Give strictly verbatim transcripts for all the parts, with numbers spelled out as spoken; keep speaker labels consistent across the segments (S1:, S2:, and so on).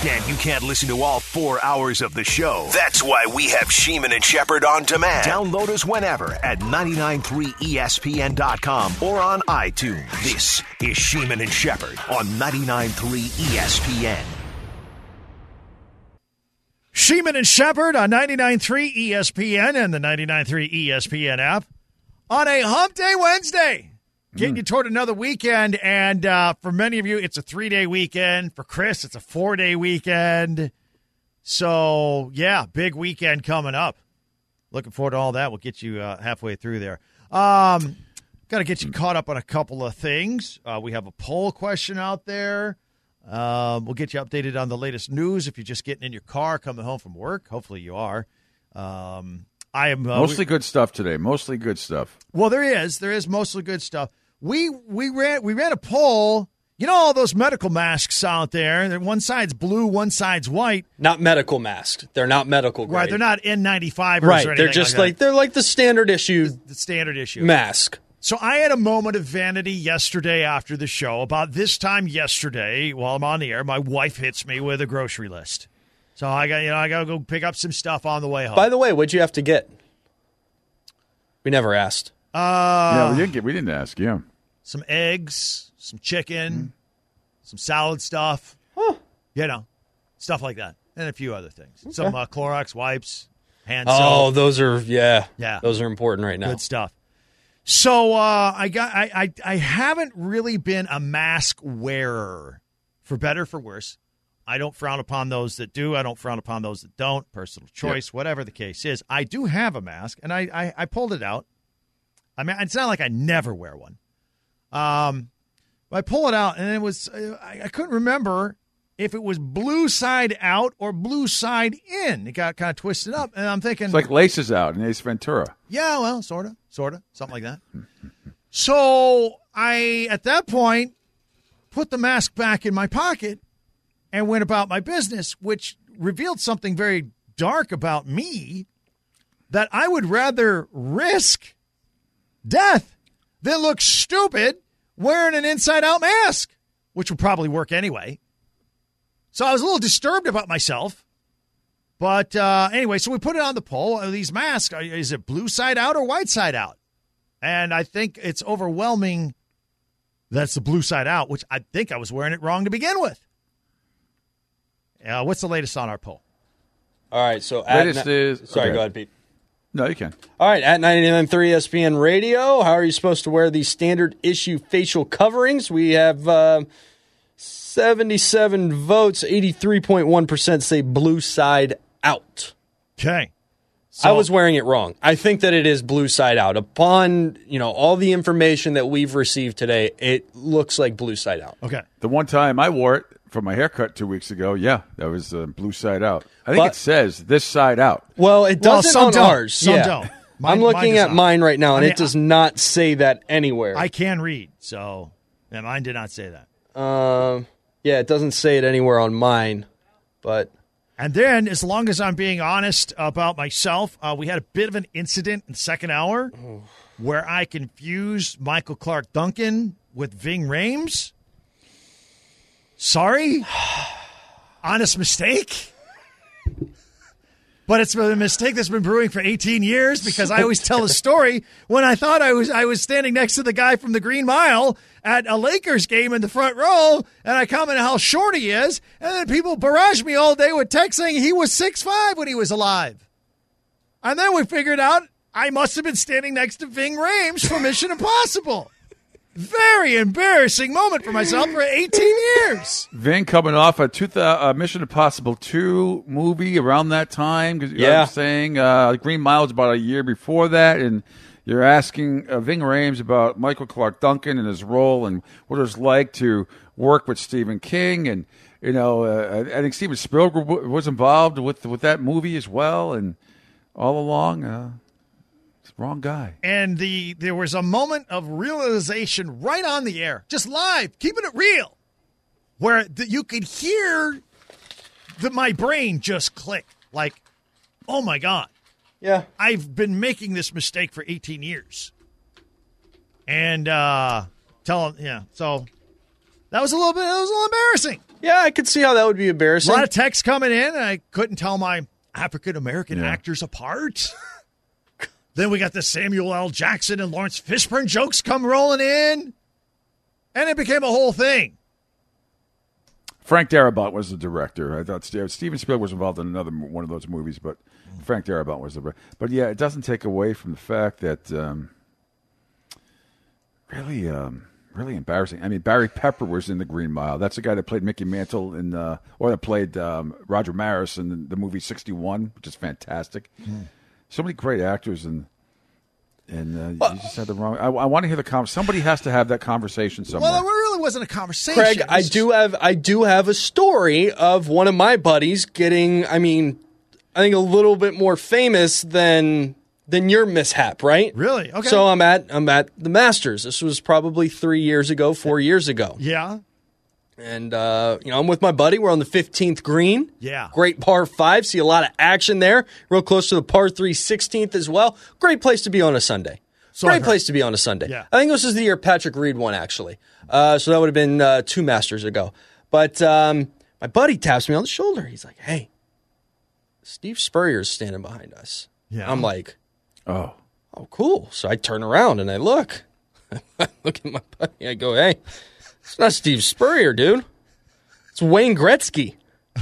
S1: understand you can't listen to all four hours of the show. That's why we have Sheeman and Shepherd on demand. Download us whenever at nine nine three E S P N dot com or on iTunes. This is Sheeman and Shepherd on ninety-nine point three E S P N.
S2: Sheeman and Shepherd on ninety-nine point three E S P N and the ninety-nine point three E S P N app on a Hump Day Wednesday. Getting mm. you toward another weekend, and uh, for many of you, it's a three-day weekend. For Chris, it's a four-day weekend. So, yeah, big weekend coming up. Looking forward to all that. We'll get you uh, halfway through there. Um, got to get you caught up on a couple of things. Uh, we have a poll question out there. Um, we'll get you updated on the latest news if you're just getting in your car coming home from work. Hopefully you are. Um, I am uh,
S3: mostly
S2: we,
S3: good stuff today. Mostly good stuff.
S2: Well, there is. There is mostly good stuff. We we ran we ran a poll. You know all those medical masks out there. One side's blue, one side's white.
S4: Not medical masks. They're not medical grade.
S2: Right. They're not N ninety-five.
S4: Right.
S2: Or anything
S4: They're just
S2: like,
S4: like they're like the standard issue.
S2: The, the standard issue
S4: mask.
S2: So I had a moment of vanity yesterday after the show. About this time yesterday, while I'm on the air, my wife hits me with a grocery list. So I got you know I got to go pick up some stuff on the way home.
S4: By the way, what'd you have to get? We never asked.
S2: Uh,
S3: yeah, we didn't get. We didn't ask. Yeah.
S2: Some eggs, some chicken, mm. some salad stuff,
S4: huh.
S2: you know, stuff like that, and a few other things. Okay. Some uh, Clorox wipes, hand
S4: oh,
S2: soap.
S4: Oh, those are, yeah.
S2: Yeah.
S4: Those are important right now.
S2: Good stuff. So uh, I got, I, I, I haven't really been a mask wearer, for better or for worse. I don't frown upon those that do. I don't frown upon those that don't. Personal choice, yep. Whatever the case is. I do have a mask, and I, I, I pulled it out. I mean, it's not like I never wear one. Um, I pull it out, and it was I, I couldn't remember if it was blue side out or blue side in. It got kind of twisted up, and I'm thinking
S3: it's like laces out in Ace Ventura.
S2: Yeah, well, sort of, sort of, something like that. So I, at that point, put the mask back in my pocket and went about my business, which revealed something very dark about me, that I would rather risk death than look stupid wearing an inside-out mask, which would probably work anyway. So I was a little disturbed about myself. But uh, anyway, so we put it on the poll. Are these masks, is it blue side out or white side out? And I think it's overwhelming that's the blue side out, which I think I was wearing it wrong to begin with. Uh, what's the latest on our poll?
S4: All right, so
S3: latest
S4: na-
S3: is
S4: sorry,
S3: okay.
S4: Go ahead, Pete.
S3: No, you can.
S4: All right, at ninety-nine point three E S P N Radio, how are you supposed to wear these standard issue facial coverings? We have uh, seventy-seven votes, eighty-three point one percent say blue side out.
S2: Okay.
S4: So, I was wearing it wrong. I think that it is blue side out. Upon, you know, all the information that we've received today, it looks like blue side out.
S2: Okay.
S3: The one time I wore it for my haircut two weeks ago, yeah, that was uh, blue side out. I think
S4: but,
S3: it says this side out.
S4: Well, it doesn't
S2: well, some
S4: on
S2: don't.
S4: ours.
S2: Some
S4: yeah.
S2: don't. Mine,
S4: I'm looking
S2: mine
S4: at mine right now, and
S2: I mean,
S4: it does not say that anywhere.
S2: I can read, so yeah, mine did not say that.
S4: Um, yeah, it doesn't say it anywhere on mine, but...
S2: And then, as long as I'm being honest about myself, uh, we had a bit of an incident in the second hour oh. where I confused Michael Clark Duncan with Ving Rhames. Sorry. Honest mistake. But it's been a mistake that's been brewing for eighteen years because I always tell a story when I thought I was I was standing next to the guy from the Green Mile at a Lakers game in the front row, and I comment on how short he is, and then people barrage me all day with text saying he was six five when he was alive. And then we figured out I must have been standing next to Ving Rhames from Mission Impossible. Very embarrassing moment for myself for eighteen years.
S3: Ving coming off a two, uh, Mission Impossible two movie around that time. Cause, yeah. I'm saying uh, Green Mile was about a year before that, and you're asking uh, Ving Rhames about Michael Clark Duncan and his role and what it was like to work with Stephen King. And, you know, uh, I think Steven Spielberg was involved with, with that movie as well. And all along... Uh, Wrong guy.
S2: And the there was a moment of realization right on the air, just live, keeping it real, where the, you could hear the, my brain just click. Like, oh, my God.
S4: Yeah.
S2: I've been making this mistake for eighteen years. And uh, tell yeah, so that was a little bit, it was a little embarrassing.
S4: Yeah, I could see how that would be
S2: A
S4: embarrassing.
S2: lot of texts coming in, and I couldn't tell my African-American
S3: Yeah.
S2: actors apart. Then we got the Samuel L. Jackson and Lawrence Fishburne jokes come rolling in, and it became a whole thing.
S3: Frank Darabont was the director. I thought Steve, Steven Spielberg was involved in another mo- one of those movies, but Frank Darabont was the. But yeah, it doesn't take away from the fact that um, really, um, really embarrassing. I mean, Barry Pepper was in The Green Mile. That's the guy that played Mickey Mantle in, uh, or that played um, Roger Maris in the, the movie sixty-one, which is fantastic. Mm. So many great actors, and and uh, you just had the wrong. I, I want to hear the conversation. Somebody has to have that conversation somewhere.
S2: Well, it really wasn't a conversation.
S4: Craig, I do have I do have a story of one of my buddies getting, I mean, I think a little bit more famous than than your mishap, right?
S2: Really? Okay.
S4: So I'm at I'm at the Masters. This was probably three years ago, four years ago.
S2: Yeah.
S4: And, uh, you know, I'm with my buddy. We're on the fifteenth green.
S2: Yeah.
S4: Great par five. See a lot of action there. Real close to the par three sixteenth as well. Great place to be on a Sunday.
S2: So
S4: Great
S2: I've
S4: place to be on a Sunday.
S2: Yeah.
S4: I think this is the year Patrick Reed won, actually. Uh, so that would have been uh, two Masters ago. But um, my buddy taps me on the shoulder. He's like, hey, Steve Spurrier's standing behind us.
S2: Yeah.
S4: I'm like,
S3: oh,
S4: oh, cool. So I turn around and I look. I look at my buddy. I go, hey. It's not Steve Spurrier, dude. It's Wayne Gretzky.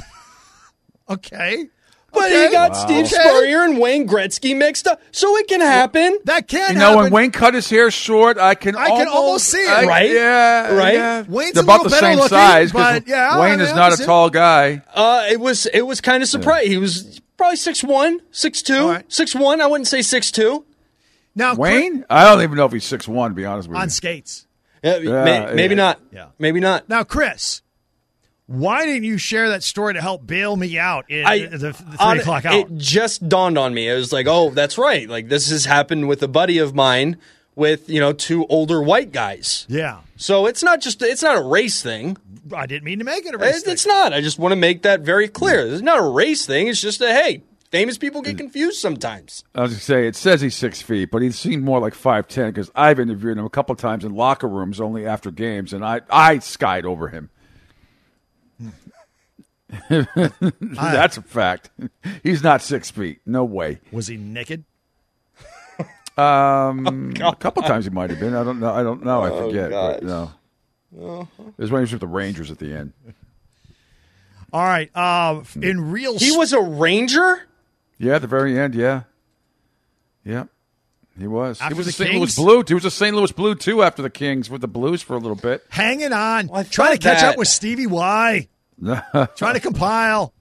S2: Okay.
S4: But
S2: Okay.
S4: he got
S3: Wow.
S4: Steve
S2: Okay.
S4: Spurrier and Wayne Gretzky mixed up. So it can happen.
S2: That can
S3: you know,
S2: happen.
S3: when Wayne cut his hair short, I can
S2: I can almost see it.
S3: I-
S4: Right?
S3: Yeah,
S4: Right?
S3: yeah.
S2: Wayne's
S3: They're
S2: a
S3: about
S2: little
S3: the
S2: better
S3: same
S2: looking,
S3: size. 'cause
S2: but yeah,
S3: Wayne
S2: I
S3: is
S2: mean,
S3: not a
S2: opposite.
S3: tall guy.
S4: Uh, it was it was kind of surprising. He was probably six one, six two,
S2: All right.
S4: six one. I wouldn't say six two.
S2: Now,
S3: Wayne? I don't even know if he's six one, to be honest with
S2: on
S3: you.
S2: skates.
S4: Yeah,
S3: Yeah,
S4: may, maybe
S3: yeah.
S4: not.
S2: Yeah.
S4: Maybe not.
S2: Now, Chris, why didn't you share that story to help bail me out in
S4: I,
S2: the, the three
S4: on-
S2: o'clock hour?
S4: It just dawned on me. It was like, oh, that's right. Like this has happened with a buddy of mine with, you know, two older white guys.
S2: Yeah.
S4: So it's not just it's not a race thing.
S2: I didn't mean to make it a race
S4: It-
S2: thing.
S4: It's not. I just want to make that very clear. It's not a race thing. It's just a hey, famous people get confused sometimes.
S3: I was going to say, it says he's six feet, but he seemed more like five ten because I've interviewed him a couple times in locker rooms only after games, and I, I skied over him. That's a fact. He's not six feet. No way.
S2: Was he naked?
S3: Um, a couple times he might have been. I don't know. I don't know. I forget. But
S4: gosh.
S3: no. It was when he was with the Rangers at the end.
S2: All right. Uh, in real,
S4: He was a Ranger?
S3: Yeah, at the very end. Yeah. Yeah. He was.
S2: After
S3: he was
S2: the
S3: a Saint
S2: Kings?
S3: Louis Blue. He was a Saint Louis Blue too after the Kings with the Blues for a little bit.
S2: hanging on,
S4: Well, I
S2: trying to
S4: thought
S2: catch
S4: that-
S2: up with Stevie Y, trying to compile.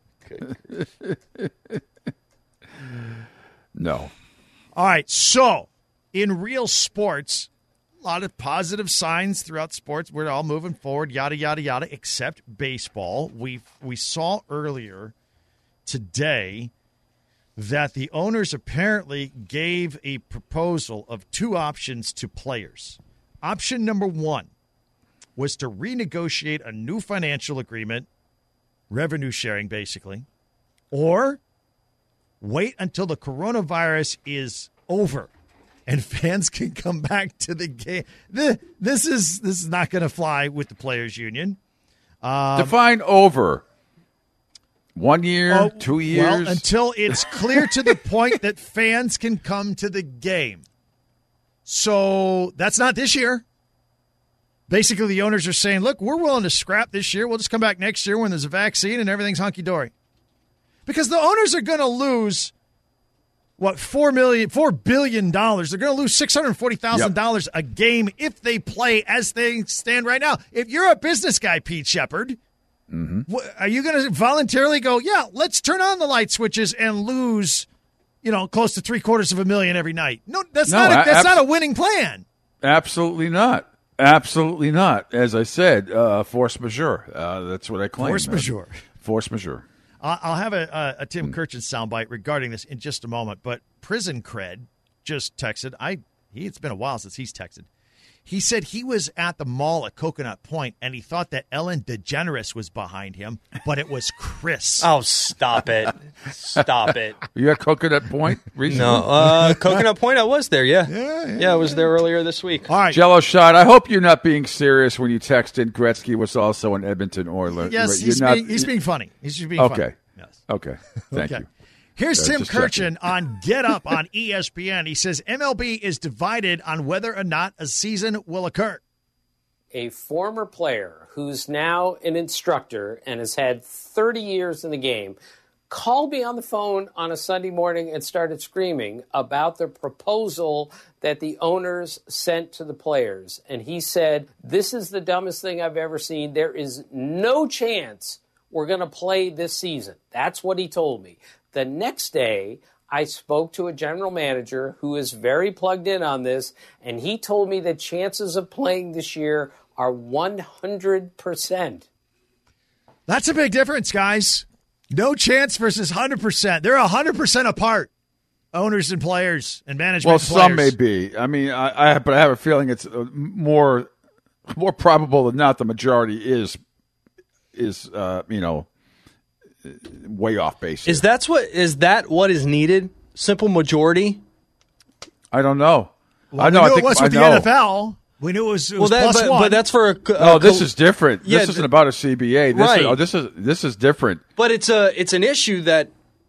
S3: No.
S2: All right. So, in real sports, a lot of positive signs throughout sports. We're all moving forward, yada, yada, yada, except baseball. We we saw earlier today that the owners apparently gave a proposal of two options to players. Option number one was to renegotiate a new financial agreement, revenue sharing basically, or wait until the coronavirus is over and fans can come back to the game. This is this is not going to fly with the players' union. Um,
S3: Define over. One year,
S2: Oh,
S3: two years.
S2: Well, until it's clear to the point that fans can come to the game. So that's not this year. Basically, the owners are saying, look, we're willing to scrap this year. We'll just come back next year when there's a vaccine and everything's hunky-dory. Because the owners are going to lose, what, four million dollars, four billion dollars. They're going to lose six hundred forty thousand dollars yep. a game if they play as they stand right now. If you're a business guy, Pete Shepard,
S3: mm-hmm.
S2: are you going to voluntarily go, yeah, let's turn on the light switches and lose, you know, close to three quarters of a million every night? No, that's,
S3: no,
S2: not, a, that's
S3: abs-
S2: not a winning plan.
S3: Absolutely not. Absolutely not. As I said, uh, force majeure. Uh, that's what I claim.
S2: Force majeure.
S3: Uh, force majeure.
S2: Uh, I'll have a, a, a Tim Kirchin soundbite regarding this in just a moment. But Prison Cred just texted. I he, it's been a while since he's texted. He said he was at the mall at Coconut Point, and he thought that Ellen DeGeneres was behind him, but it was Chris.
S4: Oh, stop it. Stop it.
S3: Were you at Coconut Point recently?
S4: No. Uh, Coconut Point, I was there, yeah.
S2: Yeah, yeah,
S4: yeah, I was there earlier this week.
S2: All right.
S3: Jello shot. I hope you're not being serious when you texted Gretzky was also an Edmonton Oiler.
S2: Yes,
S3: You're
S2: he's,
S3: not,
S2: being, he's being funny. He's just being
S3: okay.
S2: funny. Yes.
S3: Okay. Thank
S2: Okay.
S3: you.
S2: Here's
S3: Uh,
S2: Tim
S3: just
S2: Kirchin on Get Up on E S P N. He says M L B is divided on whether or not a season will occur.
S5: A former player who's now an instructor and has had thirty years in the game called me on the phone on a Sunday morning and started screaming about the proposal that the owners sent to the players. And he said, this is the dumbest thing I've ever seen. There is no chance we're going to play this season. That's what he told me. The next day, I spoke to a general manager who is very plugged in on this, and he told me the chances of playing this year are one hundred percent.
S2: That's a big difference, guys. No chance versus one hundred percent. They're one hundred percent apart, owners and players and management.
S3: Well,
S2: and
S3: some may
S2: players.
S3: be. I mean, I, I but I have a feeling it's more more probable than not the majority is is uh, you know way off base.
S4: Is that's what is that what is needed? Simple majority?
S3: I don't know.
S2: Well,
S3: I know.
S2: We
S3: I
S2: knew
S3: think
S2: it was
S3: I
S2: with the
S3: know.
S2: N F L. We knew it was, it was
S4: well, that,
S2: plus
S4: but,
S2: one.
S4: but that's for a.
S3: No,
S4: a
S3: this
S4: co-
S3: is different. This
S4: Yeah,
S3: isn't
S4: th-
S3: about a C B A. This
S4: Right.
S3: Is, oh, this is this is different.
S4: But it's a it's an issue that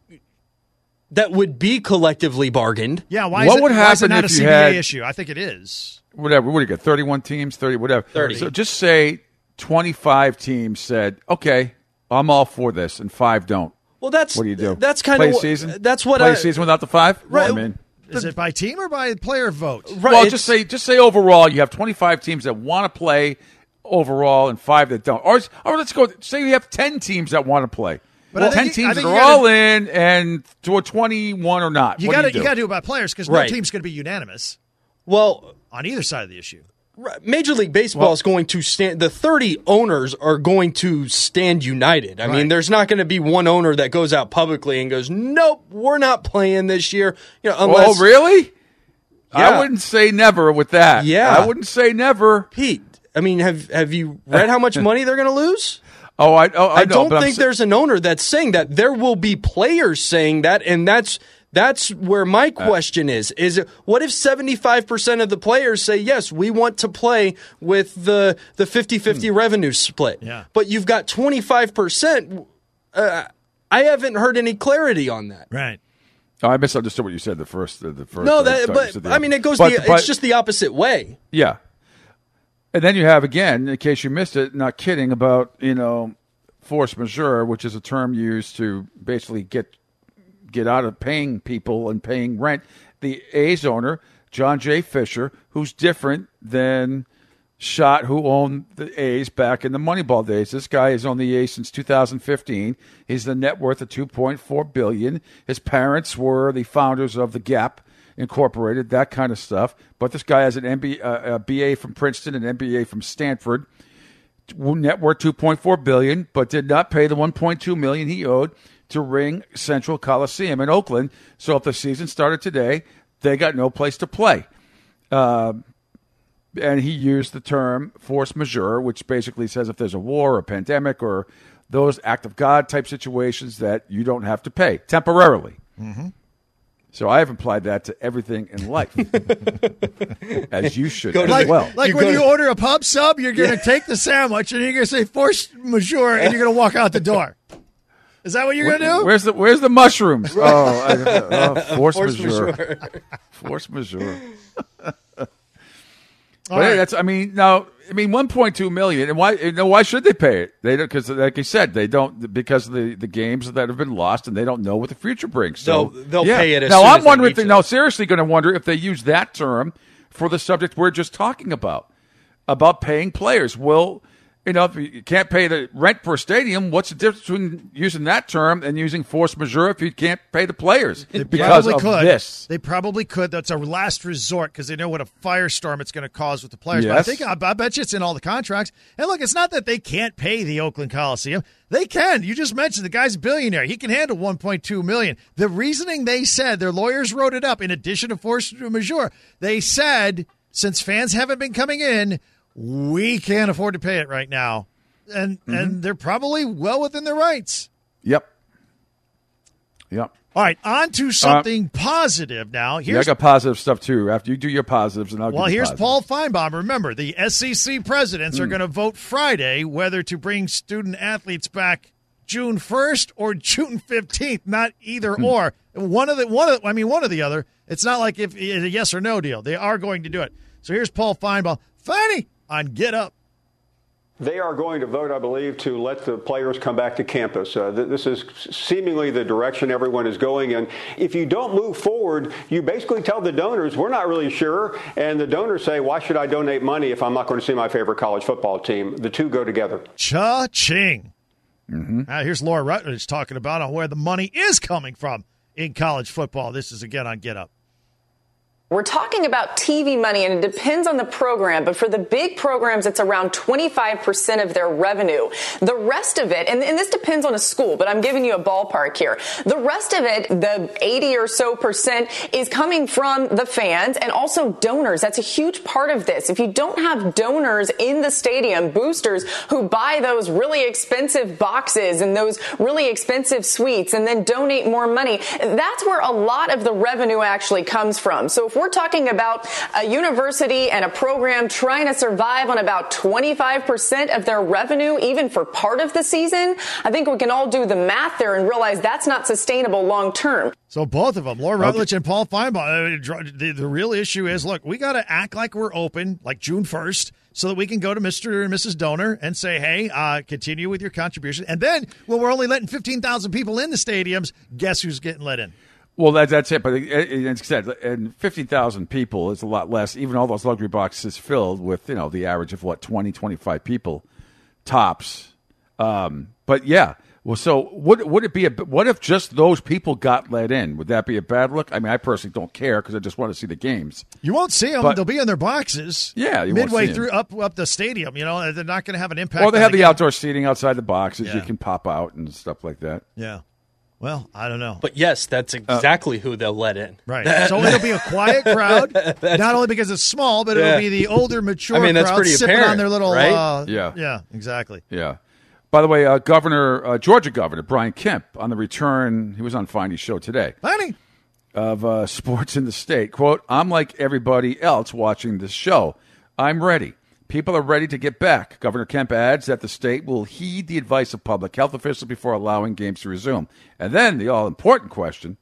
S4: that would be collectively bargained.
S2: yeah, why
S3: What
S2: is it,
S3: would
S2: why is it
S3: happen
S2: not a
S3: if you
S2: C B A
S3: had-
S2: issue? I think it is.
S3: Whatever. What do you got? Thirty-one teams. Thirty. Whatever.
S4: thirty.
S3: So just say twenty-five teams said, "Okay, I'm all for this," and five don't.
S4: Well, that's
S3: What do you do?
S4: That's kind
S3: play
S4: of
S3: a season.
S4: That's what
S3: play
S4: I,
S3: a season without the five.
S4: Right.
S3: I mean,
S2: Is it by team or by player vote?
S4: Right,
S3: well,
S4: it's-
S3: just say just say overall you have twenty-five teams that want to play overall and five that don't. Or, or let's go. Say you have ten teams that want to play.
S2: But I
S3: Well,
S2: think
S3: ten
S2: you- I
S3: teams
S2: think
S3: that
S2: you
S3: are
S2: gotta-
S3: all in, and to a twenty-one or not.
S2: You
S3: What
S2: got
S3: do
S2: to
S3: you
S2: you
S3: do?
S2: got to do it by players because
S4: Right.
S2: no team's going to be unanimous
S4: well.
S2: on either side of the issue.
S4: Right. Major League Baseball
S3: Well-
S4: is going to stand. The thirty owners are going to stand united. I
S2: Right.
S4: mean, there's not going to be one owner that goes out publicly and goes, "Nope, we're not playing this year." You know, unless
S3: Oh, really?
S4: Yeah.
S3: I wouldn't say never with that.
S4: Yeah.
S3: I wouldn't say never.
S4: Pete. I mean, have have you read how much money they're going to lose?
S3: Oh, I, oh, I,
S4: I
S3: know,
S4: don't
S3: but I'm
S4: think
S3: sa-
S4: there's an owner that's saying that. There will be players saying that, and that's that's where my question is: is it, what if seventy-five percent of the players say yes, we want to play with the the fifty-fifty
S3: Hmm.
S4: revenue split?
S2: Yeah.
S4: But you've got twenty-five percent. Uh, I haven't heard any clarity on that.
S2: Right.
S3: Oh, I misunderstood what you said the first. The, the first.
S4: No,
S3: I
S4: that
S3: thought you
S4: but
S3: said the
S4: I
S3: other.
S4: mean, it goes.
S3: But-
S4: the,
S3: but-
S4: it's just the opposite way.
S3: Yeah. And then you have, again, in case you missed it, not kidding, about, you know, force majeure, which is a term used to basically get get out of paying people and paying rent. The A's owner, John J. Fisher, who's different than Schott, who owned the A's back in the Moneyball days. This guy has owned the A's since two thousand fifteen. He's the net worth of two point four billion dollars. His parents were the founders of the Gap Incorporated, that kind of stuff. But this guy has an M B A, uh, a B A from Princeton, an M B A from Stanford. Net worth two point four billion dollars, but did not pay the one point two million dollars he owed to Ring Central Coliseum in Oakland. So if the season started today, they got no place to play. Uh, and he used the term force majeure, which basically says if there's a war or a pandemic or those act of God type situations that you don't have to pay temporarily. Mm-hmm. So I have applied that to everything in life, as you should as
S2: Like,
S3: well.
S2: like
S4: You
S2: when
S4: go
S2: you
S4: to-
S2: order a pub sub, you're going to take the sandwich and you're going to say force majeure and you're going to walk out the door. Is that what you're going to do?
S3: Where's the Where's the mushrooms? Oh, I, oh force,
S4: Force
S3: majeure.
S4: majeure.
S3: Force majeure.
S2: All
S3: But hey,
S2: right.
S3: that's. I mean, now, I mean, one point two million. And why? You know, why should they pay it? They don't, because, like you said, they don't because of the, the games that have been lost, and they don't know what the future brings. So
S4: They'll- they'll
S3: yeah.
S4: pay it as
S3: now,
S4: soon
S3: I'm
S4: as they
S3: wondering.
S4: need
S3: If they,
S4: to.
S3: now, seriously, going to wonder if they use that term for the subject we're just talking about, about paying players. Well, you know, if you can't pay the rent for a stadium, what's the difference between using that term and using force majeure if you can't pay the players
S2: They
S3: because
S2: probably
S3: of
S2: could.
S3: this?
S2: They probably could. That's a last resort because they know what a firestorm it's going to cause with the players. But I
S3: Yes.
S2: think I, I bet you it's in all the contracts. And look, it's not that they can't pay the Oakland Coliseum. They can. You just mentioned the guy's a billionaire. He can handle one point two million dollars. The reasoning they said, their lawyers wrote it up. In addition to force majeure, they said since fans haven't been coming in, we can't afford to pay it right now. And mm-hmm. and they're probably well within their rights.
S3: Yep. Yep.
S2: All right, on to something uh, positive now. Here's,
S3: yeah, I got positive stuff, too. After you do your positives, and I'll
S2: Well,
S3: give you
S2: here's
S3: positives.
S2: Paul Feinbaum. Remember, the S E C presidents mm. are going to vote Friday whether to bring student-athletes back June first or June fifteenth, not either mm. or. One of the, one of the, I mean, one or the other. It's not like if it's a yes or no deal. They are going to do it. So here's Paul Feinbaum. Feiney on Get Up.
S6: They are going to vote, I believe, to let the players come back to campus. Uh, th- this is seemingly the direction everyone is going in. If you don't move forward, you basically tell the donors, we're not really sure. And the donors say, why should I donate money if I'm not going to see my favorite college football team? The two go together.
S2: Cha-ching.
S3: Mm-hmm.
S2: Uh, here's Laura Rutledge talking about on where the money is coming from in college football. This is, again, on Get Up.
S7: We're talking about T V money, and it depends on the program, but for the big programs, it's around twenty-five percent of their revenue. The rest of it, and, and this depends on a school, but I'm giving you a ballpark here. The rest of it, the eighty or so percent, is coming from the fans and also donors. That's a huge part of this. If you don't have donors in the stadium, boosters who buy those really expensive boxes and those really expensive suites and then donate more money, that's where a lot of the revenue actually comes from. So if we're talking about a university and a program trying to survive on about twenty-five percent of their revenue, even for part of the season, I think we can all do the math there and realize that's not sustainable long term.
S2: So both of them, Laura Rutledge and Paul Feinbaum, the, the real issue is, look, we got to act like we're open, like June first, so that we can go to Mister and Missus Donor and say, hey, uh, continue with your contribution. And then when we're only letting fifteen thousand people in the stadiums, guess who's getting let in?
S3: Well, that, that's it. But as I said, and fifty thousand people is a lot less. Even all those luxury boxes filled with, you know, the average of, what, twenty, twenty-five people tops. Um, but, yeah. Well, so would would it be a what if just those people got let in? Would that be a bad look? I mean, I personally don't care because I just want to see the games.
S2: You won't see them;
S3: but,
S2: they'll be in their boxes.
S3: Yeah, you
S2: midway
S3: won't see
S2: through
S3: them.
S2: up up the stadium. You know, they're not going to have an impact.
S3: Or they
S2: on
S3: have
S2: the,
S3: the
S2: game.
S3: outdoor seating outside the boxes.
S2: Yeah.
S3: You can pop out and stuff like that.
S2: Yeah. Well, I don't know.
S4: But yes, that's exactly uh, who they'll let in.
S2: Right. So it'll be a quiet crowd, not only because it's small, but it'll
S4: yeah.
S2: be the older, mature
S4: I mean, that's
S2: crowd
S4: pretty
S2: sipping
S4: apparent,
S2: on their little.
S4: right?
S2: Uh,
S3: yeah.
S2: Yeah. Exactly.
S3: Yeah. By the way, uh, Governor uh, Georgia Governor Brian Kemp on the return. He was on Feiney's show today.
S2: Feiney.
S3: Of uh, sports in the state. Quote, I'm like everybody else watching this show. I'm ready. People are ready to get back. Governor Kemp adds that the state will heed the advice of public health officials before allowing games to resume. And then the all-important question,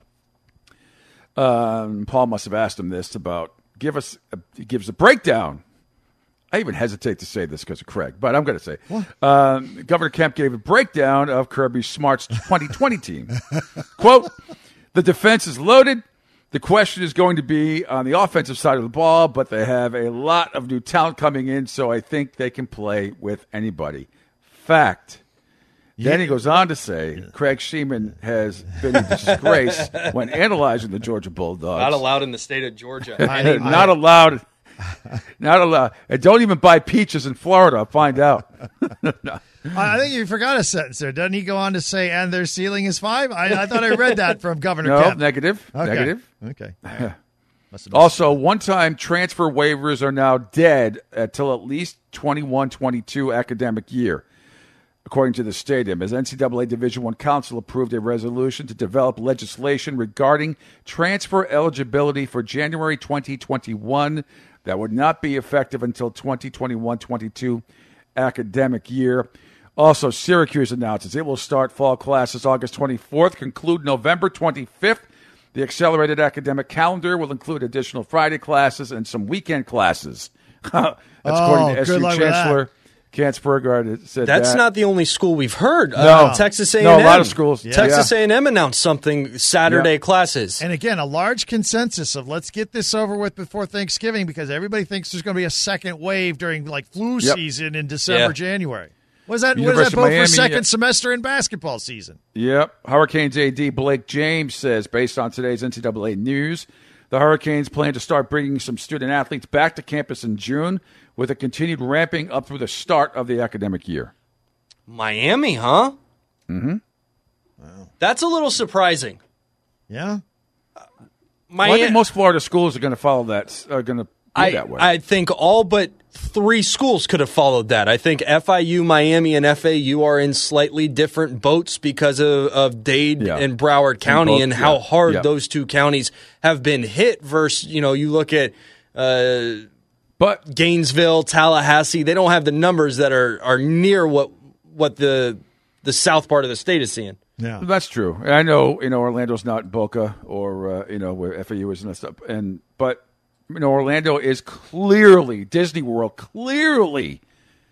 S3: um, Paul must have asked him this about, give us, a, he gives a breakdown. I even hesitate to say this because of Craig, but I'm going to say. Um, Governor Kemp gave a breakdown of Kirby Smart's twenty twenty team. Quote, the defense is loaded. The question is going to be on the offensive side of the ball, but they have a lot of new talent coming in, so I think they can play with anybody. Fact. Yeah. Then he goes on to say, Craig Sheeman has been a disgrace when analyzing the Georgia Bulldogs.
S4: Not allowed in the state of Georgia.
S2: I,
S3: Not
S2: I,
S3: allowed. Not allowed. And don't even buy peaches in Florida. Find out. No.
S2: I think you forgot a sentence there. Doesn't he go on to say, and their ceiling is five? I, I thought I read that from Governor
S3: No,
S2: Kemp.
S3: negative.
S2: Okay.
S3: Negative.
S2: Okay.
S3: Also, one-time transfer waivers are now dead until at least twenty-one twenty-two academic year, according to the stadium, as N C double A Division I Council approved a resolution to develop legislation regarding transfer eligibility for January twenty twenty-one that would not be effective until twenty twenty-one twenty-two academic year. Also, Syracuse announces it will start fall classes August twenty-fourth, conclude November twenty-fifth. The accelerated academic calendar will include additional Friday classes and some weekend classes. That's
S2: Oh,
S3: according to S U
S2: good luck with
S3: Chancellor Kanzberger said
S4: That's
S3: that.
S4: not the only school we've heard.
S3: No.
S4: Uh, Texas A and M.
S3: No, a lot of schools.
S2: Yeah.
S4: Texas
S3: Yeah.
S4: A and M announced something Saturday
S3: Yeah.
S4: classes.
S2: And again, a large consensus of let's get this over with before Thanksgiving because everybody thinks there's going to be a second wave during like flu
S3: Yep.
S2: season in December,
S4: Yeah.
S2: January. What does that, what does
S3: University
S2: that
S3: of
S2: bode
S3: Miami,
S2: for second
S3: yeah.
S2: semester in basketball season?
S3: Yep. Hurricanes A D Blake James says, based on today's N C double A news, the Hurricanes plan to start bringing some student athletes back to campus in June with a continued ramping up through the start of the academic year.
S4: Miami, huh?
S3: Mm-hmm.
S4: Wow. That's a little surprising.
S2: Yeah.
S3: Well, I think most Florida schools are going to follow that. Are going to
S4: I,
S3: that way.
S4: I think all but three schools could have followed that. I think F I U, Miami, and F A U are in slightly different boats because of, of Dade
S3: Yeah.
S4: and Broward County and,
S3: both,
S4: how
S3: yeah.
S4: hard
S3: Yeah.
S4: those two counties have been hit versus, you know, you look at uh,
S3: But
S4: Gainesville, Tallahassee. They don't have the numbers that are, are near what what the the south part of the state is seeing.
S2: Yeah.
S3: that's true. And I know, you know, Orlando's not Boca or, uh, you know, where F A U is and stuff. And, but, you know, Orlando is clearly, Disney World clearly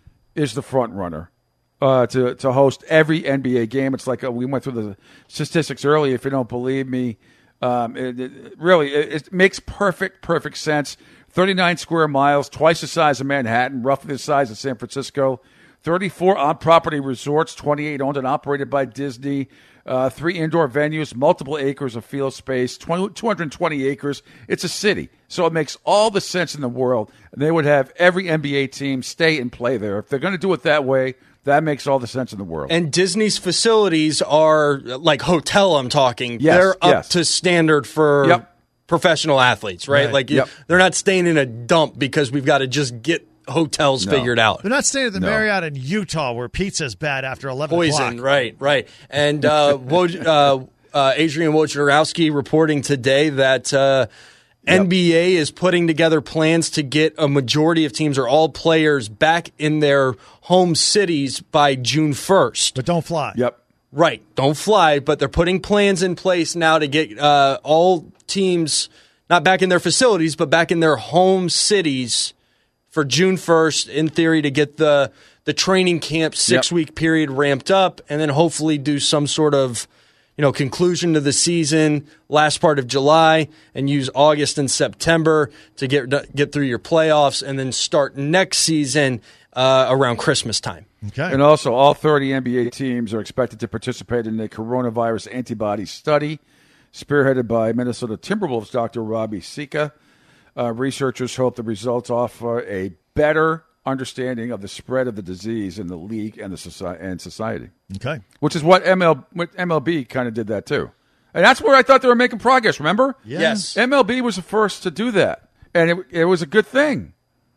S3: is the front runner uh, to, to host every N B A game. It's like uh, we went through the statistics earlier. If you don't believe me, um, it, it really, it, it makes perfect, perfect sense. thirty-nine square miles, twice the size of Manhattan, roughly the size of San Francisco. thirty-four on-property resorts, twenty-eight owned and operated by Disney, uh, three indoor venues, multiple acres of field space, twenty, two hundred twenty acres. It's a city, so it makes all the sense in the world. And they would have every N B A team stay and play there. If they're going to do it that way, that makes all the sense in the world.
S4: And Disney's facilities are like hotel, I'm talking.
S3: Yes,
S4: They're up
S3: yes.
S4: to standard for
S3: Yep.
S4: professional athletes, right?
S2: Right.
S4: Like,
S3: Yep.
S4: they're not staying in a dump because we've got to just get hotels
S3: No.
S4: figured out.
S2: They're not staying at the
S3: No.
S2: Marriott in Utah where pizza's bad after eleven
S4: Poison,
S2: o'clock.
S4: right, right. And uh, Woj, uh, uh, Adrian Wojnarowski reporting today that uh, N B A is putting together plans to get a majority of teams or all players back in their home cities by June first.
S2: But don't fly.
S3: Yep.
S4: Right, don't fly, but they're putting plans in place now to get uh, all teams not back in their facilities, but back in their home cities for June first, in theory, to get the the training camp six-week period ramped up, and then hopefully do some sort of, you know, conclusion to the season last part of July, and use August and September to get get through your playoffs, and then start next season uh, around Christmas time.
S2: Okay.
S3: And also, all thirty N B A teams are expected to participate in the coronavirus antibody study, spearheaded by Minnesota Timberwolves Doctor Robbie Sika. Uh, researchers hope the results offer a better understanding of the spread of the disease in the league and the society. And society.
S2: Okay.
S3: Which is what M L, what M L B kind of did that too. And that's where I thought they were making progress, remember?
S2: Yeah.
S4: Yes.
S3: M L B was the first to do that. And it, it was a good thing.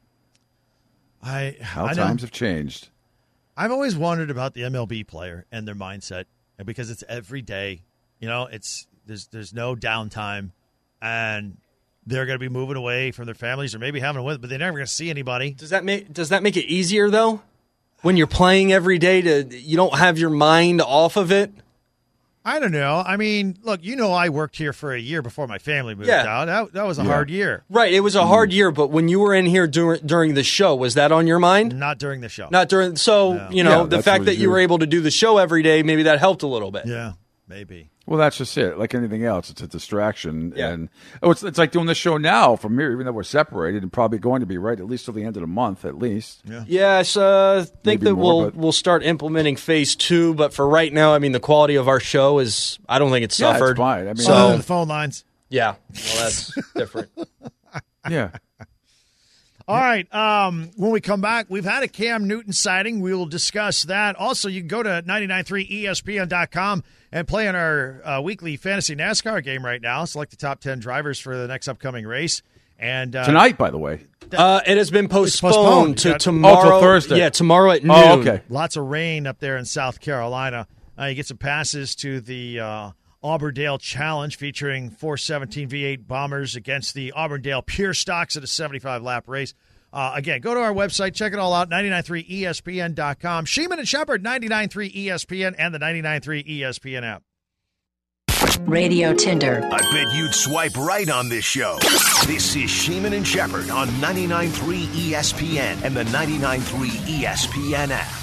S2: I,
S3: How
S2: I know.
S3: times have changed.
S2: I've always wondered about the M L B player and their mindset, and because it's every day. You know, it's there's there's no downtime, and they're going to be moving away from their families or maybe having a win, but they're never going to see anybody.
S4: Does that make does that make it easier though? When you're playing every day, to you don't have your mind off of it.
S2: I don't know. I mean, look, you know, I worked here for a year before my family moved
S4: Yeah.
S2: out. That that was a
S3: Yeah.
S2: hard year.
S4: Right. It was a hard year, but when you were in here dur- during the show, was that on your mind?
S2: Not during the show.
S4: Not during. So
S2: No.
S4: you know,
S3: Yeah,
S4: the
S3: that's
S4: fact
S3: what
S4: that you
S3: you-
S4: were able to do the show every day, maybe that helped a little bit.
S2: Yeah, maybe.
S3: Well, that's just it. Like anything else, it's a distraction.
S4: Yeah.
S3: And oh, it's, it's like doing this show now from here, even though we're separated and probably going to be, right, at least till the end of the month, at least.
S2: Yeah.
S4: Yes, uh, think
S3: Maybe
S4: that
S3: more,
S4: we'll
S3: but-
S4: we'll start implementing phase two, but for right now, I mean, the quality of our show is. I don't think it's
S3: Yeah, it's
S4: suffered.
S3: fine. I mean-
S4: so
S2: Other than the phone lines.
S4: yeah, well, that's different.
S3: Yeah.
S2: All right. Um, when we come back, we've had a Cam Newton sighting. We will discuss that. Also, you can go to ninety-nine point three E S P N dot com and play in our uh, weekly fantasy NASCAR game right now. Select the top ten drivers for the next upcoming race. And uh,
S3: Tonight, by the way.
S4: Uh, it has been postponed,
S2: postponed.
S4: to
S2: You got-
S4: tomorrow.
S3: Oh, till Thursday.
S4: Yeah, tomorrow at noon.
S3: Oh, okay.
S2: lots of rain up there in South Carolina. Uh, you get some passes to the uh, Auburndale Challenge featuring four seventeen V eight bombers against the Auburndale Pure Stocks at a seventy-five lap race. Uh, again, go to our website, check it all out, ninety-nine point three E S P N dot com. Sheeman and Shepard, ninety-nine point three E S P N and the ninety-nine point three E S P N app.
S1: Radio Tinder. I bet you'd swipe right on this show. This is Sheeman and Shepard on ninety-nine point three E S P N and the ninety-nine point three E S P N app.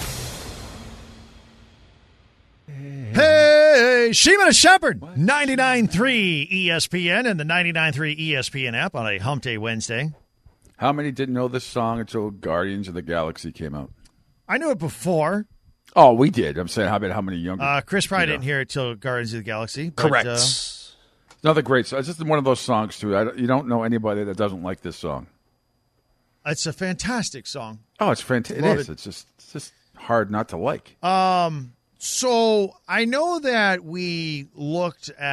S2: Hey, Sheeman and Shepard, ninety-nine point three E S P N and the ninety-nine point three E S P N app on a Hump Day Wednesday.
S3: How many didn't know this song until Guardians of the Galaxy came out?
S2: I knew it before.
S3: Oh, we did. I'm saying, how about how many younger?
S2: Uh, Chris probably
S3: you know.
S2: didn't hear it till Guardians of the Galaxy. But,
S4: Correct.
S2: Uh,
S3: Another great song. It's just one of those songs, too. I, don't- you don't know anybody that doesn't like this song.
S2: it's a fantastic song.
S3: Oh, it's fantastic. It
S2: Love
S3: is.
S2: it.
S3: It's just, it's just hard not to like.
S2: Um, so I know that we looked at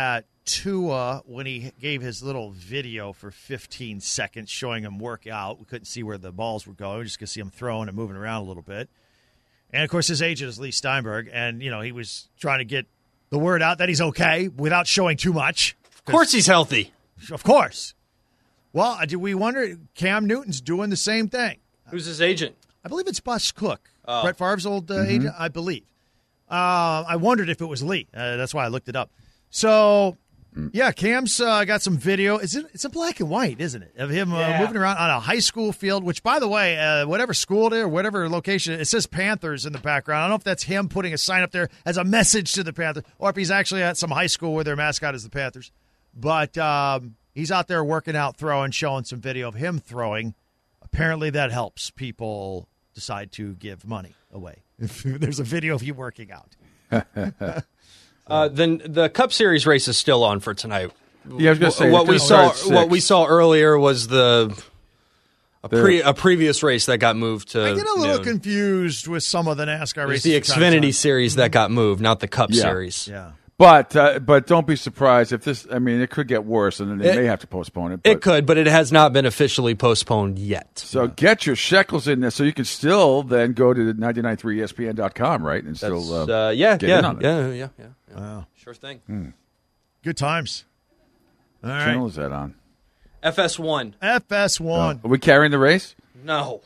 S2: Tua when he gave his little video for fifteen seconds showing him work out. We couldn't see where the balls were going. We just could see him throwing and moving around a little bit. And, of course, his agent is Lee Steinberg, and, you know, he was trying to get the word out that he's okay without showing too much.
S4: Of course he's healthy.
S2: Of course. Well, do we wonder, Cam Newton's doing the same thing.
S4: Who's his agent?
S2: I believe it's Bus Cook,
S4: oh.
S2: Brett Favre's old uh,
S3: Mm-hmm.
S2: agent, I believe. Uh, I wondered if it was Lee. Uh, that's why I looked it up. So, yeah, Cam's uh, got some video. It's in, it's in black and white, isn't it? Of him uh,
S4: Yeah.
S2: moving around on a high school field, which, by the way, uh, whatever school it is or whatever location, it says Panthers in the background. I don't know if that's him putting a sign up there as a message to the Panthers or if he's actually at some high school where their mascot is the Panthers. But um, he's out there working out, throwing, showing some video of him throwing. Apparently that helps people decide to give money away. If there's a video of you working out.
S4: Uh, then the Cup Series race is still on for tonight.
S3: Yeah, I was going to say
S4: what
S3: it
S4: we
S3: doesn't
S4: saw.
S3: start at
S4: What we
S3: six.
S4: saw earlier was the a,
S3: There-
S4: pre, a previous race that got moved to.
S2: I get a little
S4: noon.
S2: confused with some of the NASCAR
S4: It was
S2: races.
S4: the
S2: from time to
S4: Xfinity
S2: time.
S4: Series that got moved, not the Cup
S3: Yeah.
S4: Series.
S2: Yeah.
S3: But uh, but don't be surprised if this. I mean, it could get worse, and then they
S4: It-
S3: may have to postpone it. But,
S4: It could, but it has not been officially postponed yet.
S3: So get your shekels in there, so you can still then go to ninety-nine point three E S P N dot com, right? And
S4: That's,
S3: still,
S4: uh, yeah,
S3: get
S4: yeah,
S3: in on it.
S4: yeah, yeah, yeah, yeah.
S2: Wow.
S4: Sure thing.
S3: Hmm.
S2: Good times. All
S3: What
S2: right.
S3: channel is that on?
S4: F S one.
S2: F S one.
S3: Are we carrying the race?
S4: No.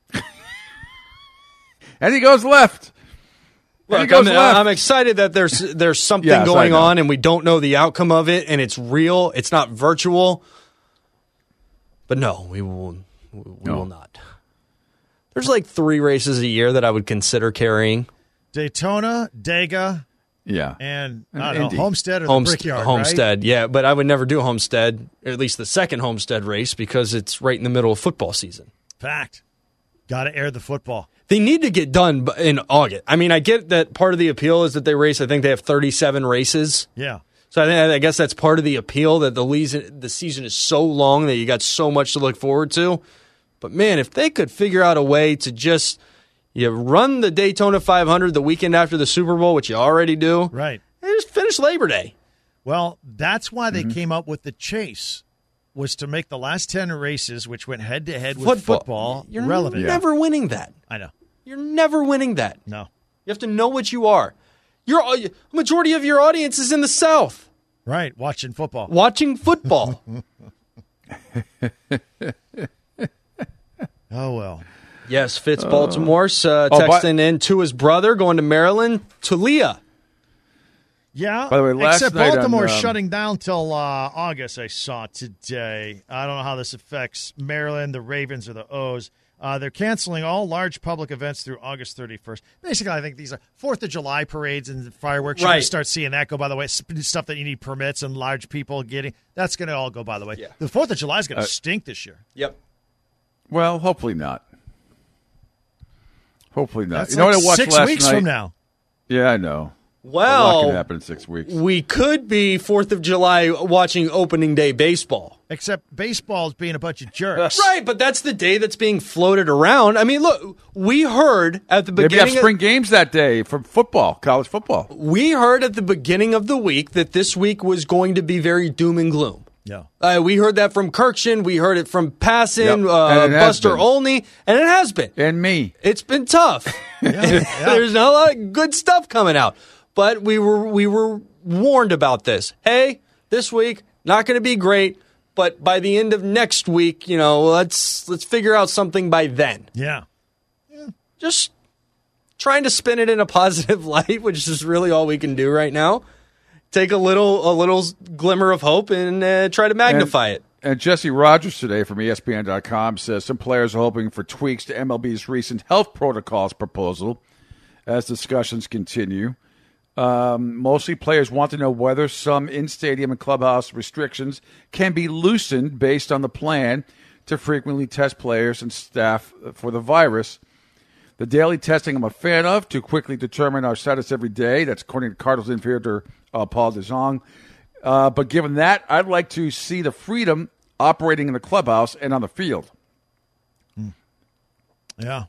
S3: And he goes left. And he
S4: Look,
S3: goes
S4: I'm,
S3: left.
S4: I'm excited that there's there's something
S3: Yes, I
S4: going
S3: know.
S4: on and we don't know the outcome of it and it's real. It's not virtual. But no, we will we
S3: No.
S4: will not. There's like three races a year that I would consider carrying.
S2: Daytona, Dega,
S3: Yeah.
S2: and
S3: And
S2: I don't know,
S3: Indy.
S2: Homestead or the
S4: Homestead,
S2: Brickyard,
S4: Homestead, yeah, but I would never do Homestead, or at least the second Homestead race, because it's right in the middle of football season.
S2: Right? Fact. Got to air the football.
S4: They need to get done b- in August. I mean, I get that part of the appeal is that they race. I think they have thirty-seven races.
S2: Yeah.
S4: So I, think, I guess that's part of the appeal, that the season, the season is so long that you got so much to look forward to. But, man, if they could figure out a way to just you run the Daytona five hundred the weekend after the Super Bowl, which you already do,
S2: Right.
S4: and just finish Labor Day.
S2: Well, that's why
S3: Mm-hmm.
S2: they came up with the chase, was to make the last ten races, which went head-to-head with
S4: Football.
S2: football,
S4: You're
S2: relevant.
S4: never winning that.
S2: I know.
S4: You're never winning that.
S2: No.
S4: You have to know what you are. Your a majority of your audience is in the South
S2: Right. Watching football.
S4: watching football.
S2: Oh, well.
S4: Yes, Fitz Baltimore's uh,
S3: Oh, but-
S4: texting in to his brother going to Maryland, Talia.
S2: Yeah.
S3: By the way, last
S2: except
S3: night on,
S2: Baltimore's
S3: um,
S2: shutting down till uh, August, I saw today. I don't know how this affects Maryland, the Ravens, or the O's. Uh, they're canceling all large public events through August thirty-first. Basically, I think these are fourth of July parades and fireworks. You're going
S4: Right.
S2: to start seeing that go by the way. Sp- Stuff that you need permits and large people getting. That's going to all go by the way.
S4: Yeah.
S2: The fourth of July is going to
S3: Uh,
S2: stink this year.
S4: Yep.
S3: Well, hopefully not. Hopefully not.
S2: That's
S3: you know
S2: like
S3: what I watched
S2: six
S3: last
S2: weeks
S3: night?
S2: from now.
S3: Yeah, I know. A lot
S4: Well,
S3: can happen in six weeks.
S4: we could be fourth of July watching opening day baseball.
S2: Except baseball's being a bunch of jerks.
S4: Right, but that's the day that's being floated around. I mean, look, we heard at the
S3: Maybe
S4: beginning
S3: have spring games that day for football, college football.
S4: of, we heard at the beginning of the week that this week was going to be very doom and gloom.
S2: Yeah.
S4: Uh, we heard that from Kirkshin. We heard it from Passon,
S3: Yep,
S4: uh,
S3: and it has
S4: Buster
S3: been.
S4: Olney, and it has been.
S3: And me.
S4: It's been tough. There's not a lot of good stuff coming out, but we were we were warned about this. Hey, this week not going to be great, but by the end of next week, you know, let's let's figure out something by then.
S2: Yeah.
S4: Just trying to spin it in a positive light, which is really all we can do right now. Take a little a little glimmer of hope and uh, try to magnify
S3: and,
S4: it.
S3: And Jesse Rogers today from E S P N dot com says some players are hoping for tweaks to M L B's recent health protocols proposal as discussions continue. Um, mostly players want to know whether some in-stadium and clubhouse restrictions can be loosened based on the plan to frequently test players and staff for the virus. The daily testing I'm a fan of to quickly determine our status every day. That's according to Cardinals infielder uh, Paul DeJong. Uh, but given that, I'd like to see the freedom operating in the clubhouse and on the field.
S2: Yeah.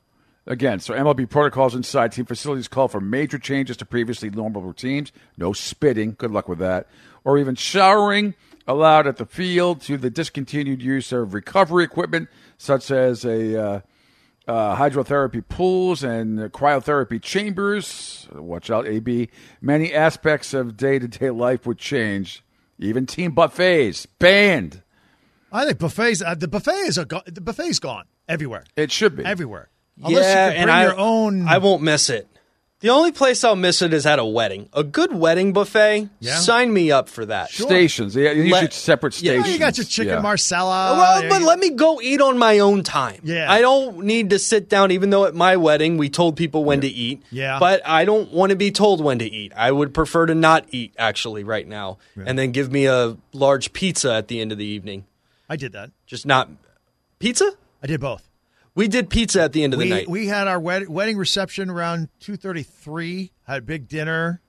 S3: Again, so M L B protocols inside team facilities call for major changes to previously normal routines. No spitting. Good luck with that. Or even showering allowed at the field, to the discontinued use of recovery equipment such as a uh, uh, hydrotherapy pools and cryotherapy chambers. Watch out, A B. Many aspects of day-to-day life would change. Even team buffets banned.
S2: I think buffets. Uh, the buffet is a go- the buffet's gone everywhere.
S3: It should be
S2: everywhere. Unless
S4: yeah,
S2: you can
S4: and
S2: bring
S4: I,
S2: your own.
S4: I won't miss it. The only place I'll miss it is at a wedding. A good wedding buffet,
S2: Yeah.
S4: sign me up for that.
S2: Sure.
S3: Stations. Yeah, usually
S4: Let-
S3: separate
S4: Yeah.
S3: stations.
S2: Oh, you got your chicken
S3: Yeah.
S2: marsala.
S4: Well,
S2: Yeah,
S4: but
S2: you-
S4: let me go eat on my own time.
S2: Yeah.
S4: I don't need to sit down, even though at my wedding we told people when to eat.
S2: Yeah.
S4: But I don't want to be told when to eat. I would prefer to not eat, actually, right now. And then give me a large pizza at the end of the evening.
S2: I did that.
S4: Just not. Pizza?
S2: I did both.
S4: We did pizza at the end of
S2: We
S4: the night.
S2: we had our wed- wedding reception around two thirty three. Had a big dinner.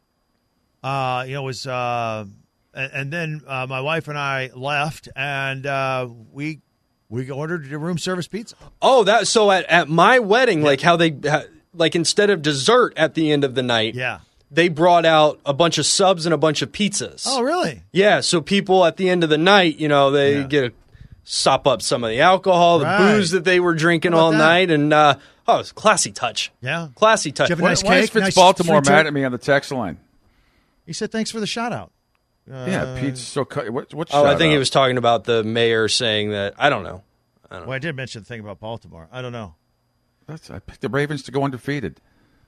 S2: Uh, you know, it was uh, and, and then uh, my wife and I left, and uh, we we ordered a room service pizza.
S4: Oh, that so at, at my wedding, like how they ha, like instead of dessert at the end of the night,
S2: Yeah.
S4: they brought out a bunch of subs and a bunch of pizzas.
S2: Oh, really?
S4: Yeah, so people at the end of the night, you know, they
S2: Yeah.
S4: get to sop up some of the alcohol, the
S2: Right.
S4: booze that they were drinking
S2: How about
S4: all
S2: that?
S4: night, and uh, oh, it's a classy touch.
S2: Yeah.
S4: Classy touch.
S2: Did you have a
S3: Why,
S2: nice
S3: why is
S2: cake?
S3: Fitz
S2: Nice
S3: Baltimore
S2: free
S3: mad
S2: tur-
S3: at me on the text line?
S2: He said, "Thanks for the shout out." Uh,
S3: yeah, Pete's so cut. What, what
S4: Oh, I
S3: shout
S4: think
S3: out?
S4: he was talking about the mayor saying that. I don't know.
S2: Well, I did mention the thing about Baltimore. I don't know.
S3: That's, I picked the Ravens to go undefeated.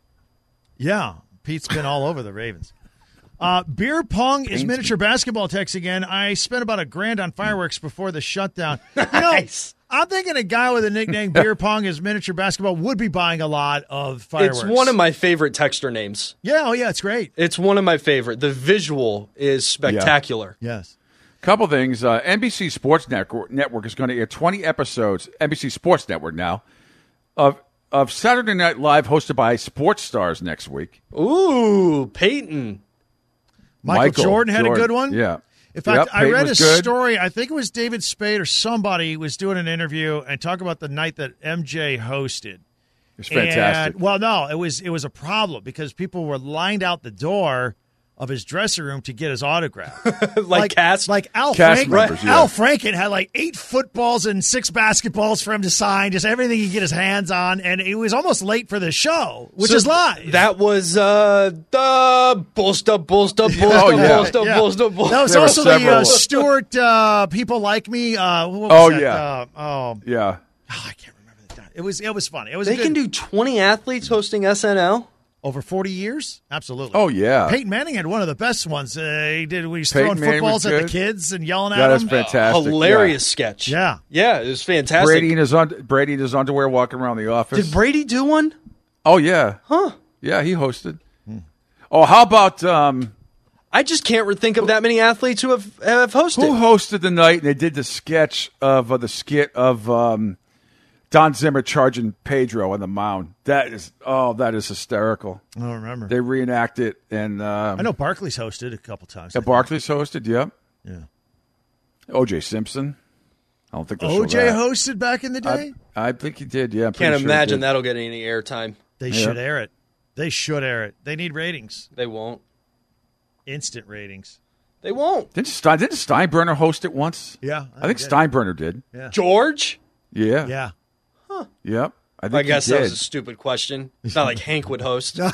S2: Yeah, Pete's been all over the Ravens. Uh, beer pong is miniature basketball text again. I spent about a grand on fireworks before the shutdown. You know,
S4: Nice.
S2: I'm thinking a guy with a nickname beer pong is miniature basketball would be buying a lot of fireworks.
S4: It's one of my favorite texter names.
S2: Yeah, oh yeah, it's great.
S4: It's one of my favorite. The visual is spectacular.
S2: Yes.
S3: Couple things. Uh, N B C Sports Network, Network is going to air twenty episodes, N B C Sports Network now, of of Saturday Night Live hosted by sports stars next week.
S4: Ooh, Peyton.
S2: Michael,
S3: Michael
S2: Jordan had
S3: Jordan,
S2: a good one.
S3: yeah.
S2: In fact,
S3: Yep,
S2: I
S3: Peyton
S2: read a
S3: was good.
S2: story. I think it was David Spade or somebody was doing an interview and talking about the night that M J hosted.
S3: It's fantastic.
S2: And, well, no, it was it was a problem because people were lined out the door of his dressing room to get his autograph.
S4: Like cast?
S2: like Al
S3: Cast
S2: Franken.
S3: members, yeah.
S2: Al Franken had like eight footballs and six basketballs for him to sign, just everything he could get his hands on, and it was almost late for the show, which
S4: So
S2: is live.
S4: That was uh, the Bolster, Bolster, Bolster,
S3: Oh, yeah.
S4: Bolster,
S2: Yeah.
S4: Bolster, Bolster.
S2: That was
S3: There were
S2: also the uh,
S3: several.
S2: Stuart uh, People Like Me. Uh, what was
S3: Oh,
S2: that?
S3: yeah.
S2: Uh, oh,
S3: Yeah.
S2: oh, I can't remember the time. It was it was fun. It was
S4: They
S2: a good,
S4: can do twenty athletes hosting S N L?
S2: over forty years. Absolutely.
S3: Oh, yeah.
S2: Peyton Manning had one of the best ones. Uh, he did. When he was
S3: Peyton
S2: throwing
S3: Manning was
S2: footballs at the
S3: good.
S2: kids and yelling
S3: That
S2: at
S3: is
S2: them.
S3: fantastic.
S4: Hilarious sketch.
S2: Yeah.
S4: Yeah, it was
S3: Yeah.
S4: fantastic.
S3: Brady in his un- Brady in his underwear walking around the office.
S4: Did Brady do one?
S3: Oh yeah.
S4: Huh.
S3: Yeah, he hosted. Oh, how about um,
S4: I just can't re- think of that many athletes who have, have hosted.
S3: who hosted the night? And they did the sketch of uh, the skit of um, Don Zimmer charging Pedro on the mound. That is oh, that is hysterical.
S2: I don't remember.
S3: They reenact it, and um,
S2: I know Barkley's hosted a couple times.
S3: yeah, Barkley's hosted. Yep.
S2: Yeah.
S3: O J Simpson. I don't think they'll
S2: O
S3: show
S2: J
S3: that.
S2: hosted back in the day.
S3: I, I think he did. Yeah, I'm
S4: Can't
S3: pretty sure he
S4: imagine
S3: did.
S4: that'll get any airtime.
S2: they
S3: Yeah.
S2: should air it. They should air it. They need ratings.
S4: They won't.
S2: Instant ratings.
S4: They won't.
S3: Didn't, Stein, didn't Steinbrenner host it once?
S2: Yeah,
S3: I think
S2: I did.
S3: Steinbrenner did.
S4: George?
S3: Yeah.
S2: Yeah.
S3: Yep. I think
S4: I guess
S3: he
S4: that
S3: did.
S4: was a stupid question. It's not like Hank would host.
S3: By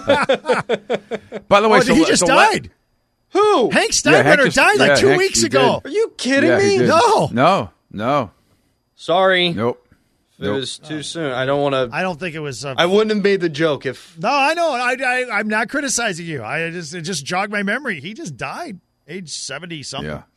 S3: the way,
S2: Oh,
S3: so,
S2: he just
S3: so la-
S2: died.
S4: Who?
S2: Hank
S3: Yeah, Hank
S2: Steinbrenner
S3: just-
S2: died like
S3: yeah,
S2: two
S3: Hank-
S2: weeks
S3: he
S2: ago.
S4: Are you kidding
S3: Yeah, he
S4: me?
S3: did.
S2: No.
S3: No. No.
S4: Sorry.
S3: Nope.
S4: If it
S3: Nope.
S4: was too soon. I don't want to.
S2: I don't think it was. Uh,
S4: I wouldn't have made the joke if.
S2: no, I know. I, I, I'm not criticizing you. I just it just jogged my memory. He just died, age seventy something.
S3: Yeah.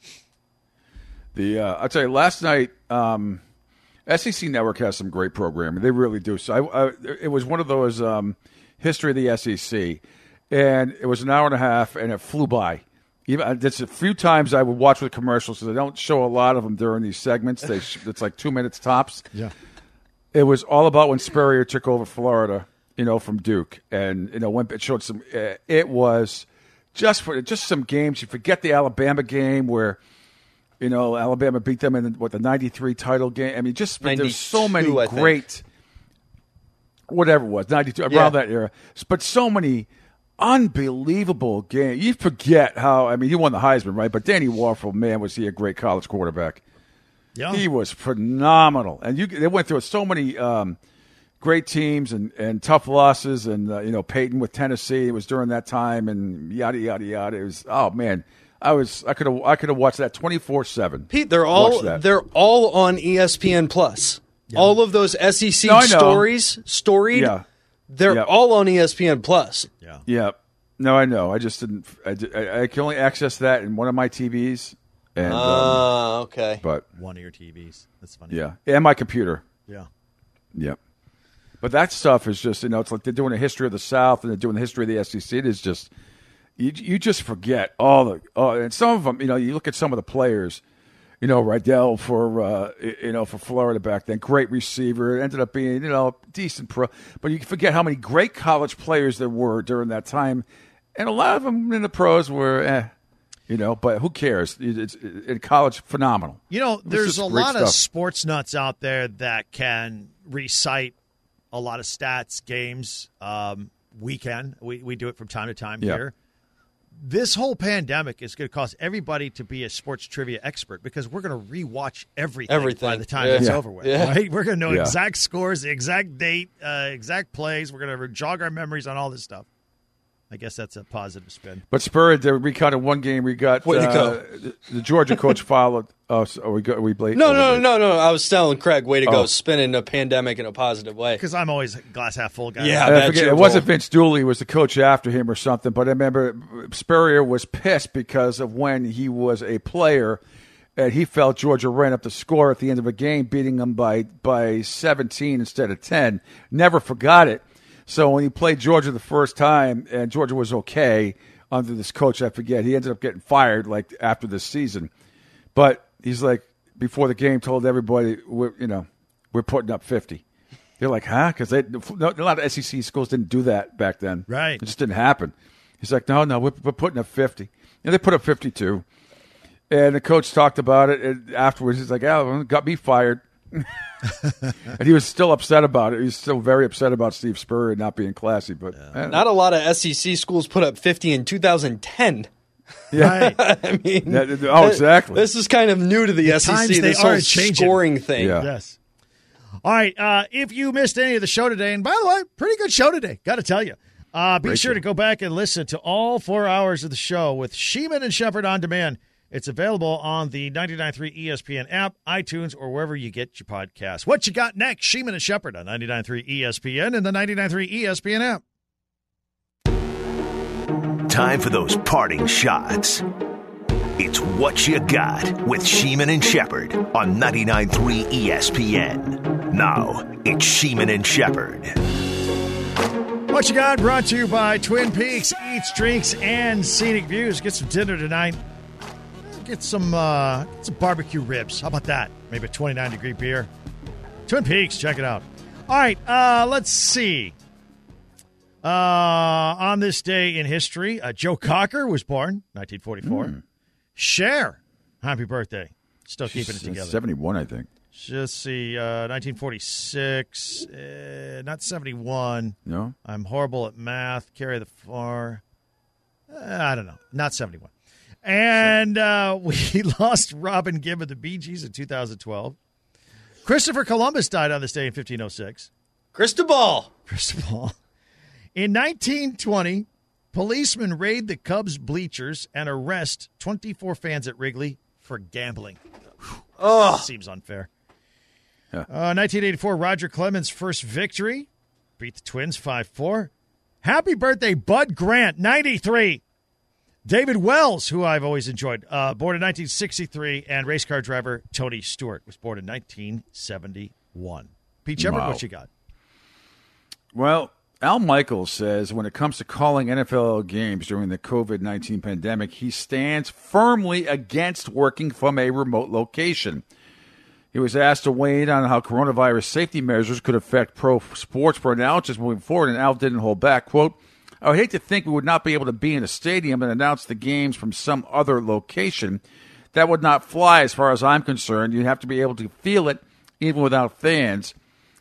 S3: The uh, I'll tell you, last night, um, S E C Network has some great programming. They really do. So I, I, it was one of those um, history of the S E C, and it was an hour and a half, and it flew by. Even it's a few times I would watch with commercials because they don't show a lot of them during these segments. They sh- it's like two minutes tops.
S2: Yeah.
S3: It was all about when Spurrier took over Florida, you know, from Duke, and you know when it showed some. Uh, it was just for just some games. You forget the Alabama game where, you know, Alabama beat them in what the ninety-three title game. I mean, just but there's so many
S4: ninety-two, I think.
S3: great whatever it was, ninety-two, around
S4: Yeah.
S3: that era. But so many unbelievable games. You forget how, I mean, he won the Heisman, right? But Danny Warfel, man, was he a great college quarterback.
S2: Yeah.
S3: He was phenomenal. And you, they went through so many um, great teams and, and tough losses. And, uh, you know, Peyton with Tennessee, it was during that time, and yada, yada, yada. It was, oh, man. I was I could have I could have watched that twenty-four seven.
S4: Pete, they're all they're all on E S P N Plus. Yeah. All of those S E C no, stories, storied, yeah. they're yeah. all on E S P N Plus.
S2: Yeah.
S3: Yeah. No, I know. I just didn't. I, I, I can only access that in one of my T Vs. And,
S4: uh,
S3: um,
S4: okay.
S3: But
S2: one of your T Vs. That's funny.
S3: Yeah, and my computer.
S2: Yeah.
S3: Yep. But that stuff is just, you know, it's like they're doing a history of the South and they're doing the history of the S E C. It is just. You you just forget all the oh, and some of them, you know, you look at some of the players, you know, Rydell for uh, you know for Florida back then, great receiver, ended up being, you know, decent pro, but you forget how many great college players there were during that time, and a lot of them in the pros were, eh, you know, but who cares? It's, it's in college, phenomenal.
S2: You know, there's a lot
S3: stuff.
S2: of sports nuts out there that can recite a lot of stats, games. Um, we can we we do it from time to time
S3: yeah.
S2: here. This whole pandemic is going to cause everybody to be a sports trivia expert because we're going to rewatch everything,
S4: everything.
S2: by the time
S4: yeah.
S2: it's
S3: yeah.
S2: over with.
S4: Yeah.
S2: Right? We're going to know
S3: yeah. exact
S2: exact scores, the exact date, uh, exact plays. We're going to jog our memories on all this stuff. I guess that's a positive spin.
S3: But Spur, we cut in one game. We got
S4: Way to
S3: uh,
S4: go.
S3: the, the Georgia coach followed. Oh, so are we go, are we late?
S4: No, no, no, no. I was telling Craig, way to
S3: oh.
S4: go, spinning a pandemic in a positive way.
S2: Because I'm always a glass half full guy.
S4: Yeah,
S3: I forget, it wasn't Vince Dooley was the coach after him or something, but I remember Spurrier was pissed because of when he was a player and he felt Georgia ran up the score at the end of a game, beating them by, by seventeen instead of ten. Never forgot it. So when he played Georgia the first time, and Georgia was okay under this coach, I forget, he ended up getting fired like after this season. But he's like, before the game, told everybody, we're, you know, we're putting up fifty. They're like, huh? Because a lot of S E C schools didn't do that back then.
S2: Right.
S3: It just didn't happen. He's like, no, no, we're, we're putting up fifty. And they put up fifty-two. And the coach talked about it. And afterwards, he's like, oh, got me fired. And he was still upset about it. He was still very upset about Steve Spurrier not being classy. But
S4: yeah. Not a lot of S E C schools put up fifty in two thousand ten.
S3: Yeah,
S2: right.
S4: I mean,
S3: yeah, oh, exactly.
S4: This is kind of new to the, the S E C. This whole scoring thing.
S3: Yeah.
S2: Yes. All right. Uh, if you missed any of the show today, and by the way, pretty good show today. Got to tell you. Uh, be
S3: Great
S2: sure
S3: show.
S2: to go back and listen to all four hours of the show with Sheeman and Shepard on demand. It's available on the ninety-nine point three E S P N app, iTunes, or wherever you get your podcasts. What you got next? Sheeman and Shepard on ninety-nine point three E S P N and the ninety-nine point three E S P N app.
S1: Time for those parting shots. It's What You Got with Sheeman and Shepard on ninety-nine point three E S P N. Now, it's Sheeman and Shepard.
S2: What You Got brought to you by Twin Peaks Eats, Drinks, and Scenic Views. Get some dinner tonight. Get some uh, get some barbecue ribs. How about that? Maybe a twenty-nine degree beer. Twin Peaks, check it out. All right, uh, let's see. Uh, on this day in history, uh, Joe Cocker was born, nineteen forty-four. Mm. Cher, happy birthday. Still keeping it together.
S3: seventy-one, I think.
S2: Just see, uh, nineteen forty-six, uh, not seventy-one.
S3: No?
S2: I'm horrible at math. Carry the far. Uh, I don't know. Not seventy-one. And uh, we lost Robin Gibb of the Bee Gees in two thousand twelve. Christopher Columbus died on this day in fifteen oh six.
S4: Cristobal.
S2: Cristobal. In nineteen twenty, policemen raid the Cubs bleachers and arrest twenty-four fans at Wrigley for gambling.
S4: Oh,
S2: seems unfair.
S3: Yeah.
S2: Uh, nineteen eighty-four, Roger Clemens' first victory. Beat the Twins five four. Happy birthday, Bud Grant, ninety-three. David Wells, who I've always enjoyed, uh, born in nineteen sixty-three, and race car driver Tony Stewart was born in nineteen seventy-one. Pete Shepard,
S3: Wow.
S2: what you got?
S3: Well, Al Michaels says when it comes to calling N F L games during the covid nineteen pandemic, he stands firmly against working from a remote location. He was asked to weigh in on how coronavirus safety measures could affect pro sports for announcers moving forward, and Al didn't hold back. Quote, I would hate to think we would not be able to be in a stadium and announce the games from some other location. That would not fly as far as I'm concerned. You'd have to be able to feel it even without fans.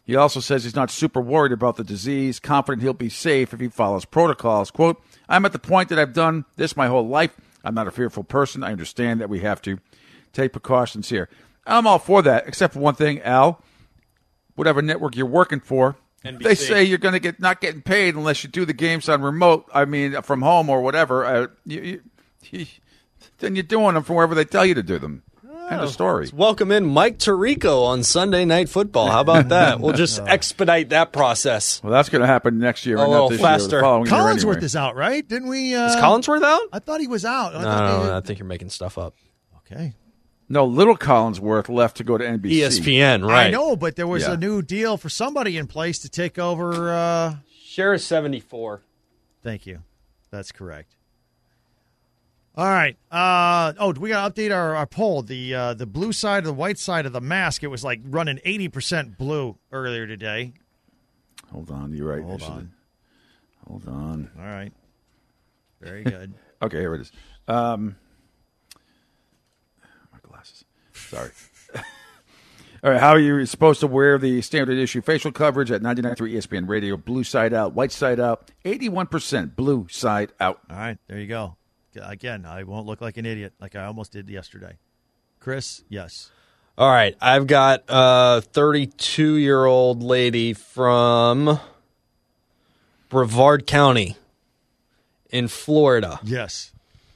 S3: He also says he's not super worried about the disease, confident he'll be safe if he follows protocols. Quote, I'm at the point that I've done this my whole life. I'm not a fearful person. I understand that we have to take precautions here. I'm all for that, except for one thing, Al. Whatever network you're working for,
S4: N B C.
S3: They say you're going to get not getting paid unless you do the games on remote. I mean, from home or whatever. Uh, you, you, you, then you're doing them from wherever they tell you to do them. End of story.
S4: Let's welcome in Mike Tirico on Sunday Night Football. How about that? We'll just expedite that process.
S3: Well, that's going to happen next year.
S4: A
S3: and
S4: little
S3: not this
S4: faster.
S3: Year, the following
S2: Collinsworth
S3: year anyway.
S2: is out, right? Didn't we? Uh,
S4: Is Collinsworth out?
S2: I thought he was out. I
S4: No,
S2: thought
S4: no,
S2: they-
S4: no, I think you're making stuff up.
S2: Okay.
S3: No, Little Collinsworth left to go to N B C.
S4: E S P N, right.
S2: I know, but there was
S3: Yeah.
S2: a new deal for somebody in place to take over. Uh...
S4: Share is seventy-four.
S2: Thank you. That's correct. All right. Uh, oh, we got to update our, our poll. The uh, the blue side, the white side of the mask, it was like running eighty percent blue earlier today.
S3: Hold on. You're right.
S2: Hold
S3: I should-
S2: on.
S3: Hold on.
S2: All right. Very good.
S3: Okay, here it is. Um, my glasses. Sorry. All right, how are you supposed to wear the standard issue facial coverage at ninety-nine point three E S P N Radio? Blue side out, white side out, eighty-one percent blue side out.
S2: All right. There you go. Again, I won't look like an idiot like I almost did yesterday. Chris, yes.
S4: All right, I've got a thirty-two-year-old lady from Brevard County in Florida.
S2: Yes.